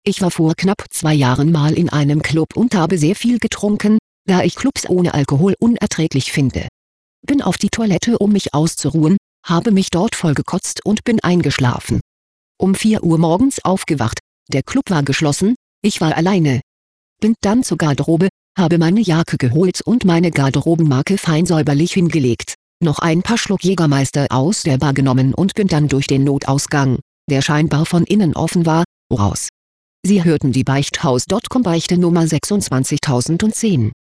Ich war vor knapp 2 Jahren mal in einem Club und habe sehr viel getrunken, da ich Clubs ohne Alkohol unerträglich finde. Bin auf die Toilette, um mich auszuruhen, habe mich dort vollgekotzt und bin eingeschlafen. Um 4 Uhr morgens aufgewacht, der Club war geschlossen, ich war alleine. Bin dann zur Garderobe, habe meine Jacke geholt und meine Garderobenmarke fein säuberlich hingelegt, noch ein paar Schluck Jägermeister aus der Bar genommen und bin dann durch den Notausgang, der scheinbar von innen offen war, raus. Sie hörten die Beichthaus.com Beichte Nummer 26010.